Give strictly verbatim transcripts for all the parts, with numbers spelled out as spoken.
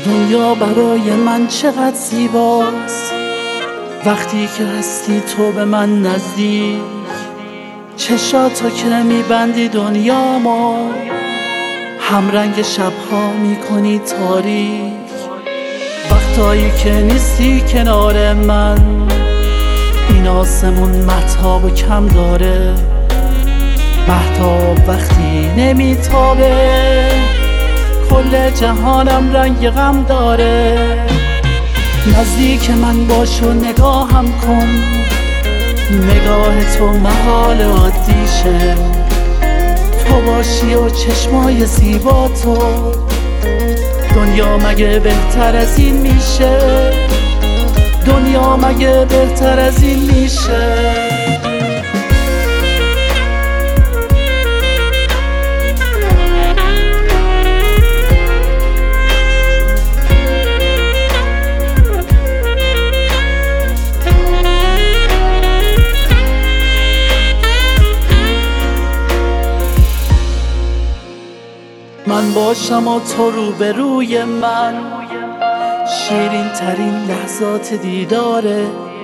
دنیا برای من چقدر زیباست وقتی که هستی تو به من نزدیک. چشاتو که میبندی دنیامو همرنگ شبها میکنی تاریک. وقتایی که نیستی کنار من این آسمون مهتاب و کم داره. مهتاب وقتی نمیتابه کل جهانم رنگ غم داره. نزدیک من باش و نگاهم کن، نگاه تو محال عادیشه. تو باشی و چشمای زیبا تو دنیا مگه بهتر از این میشه؟ دنیا مگه بهتر از این میشه؟ من باشم و تو روبروی من، شیرین ترین لحظات دیداره.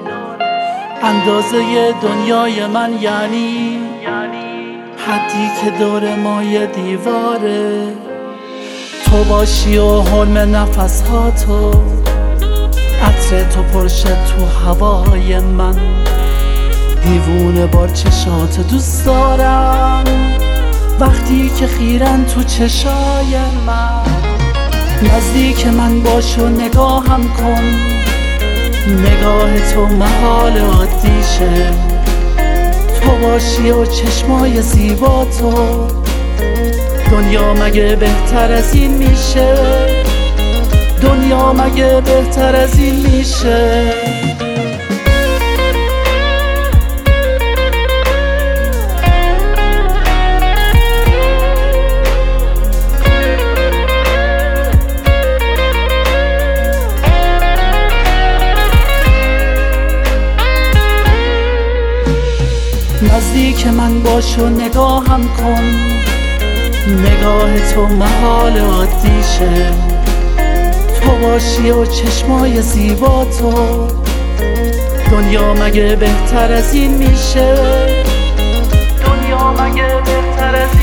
اندازه دنیای من یعنی حدی که دور ما یه دیواره. تو باشی و حرم نفس ها تو، عطر تو پرشه تو هوای من. دیوونه بار چشات دوست دارم وقتی که خیرن تو چشای من. نزدیک من باش و نگاهم کن، نگاه تو محال عادیشه. تو باشی و چشمای زیبا تو دنیا مگه بهتر از این میشه؟ دنیا مگه بهتر از این میشه؟ نزدیک من باش و نگاهم کن، نگاه تو محال عادیشه. تو باشی و چشمای زیبا تو دنیا مگه بهتر از این میشه؟ دنیا مگه بهتر از این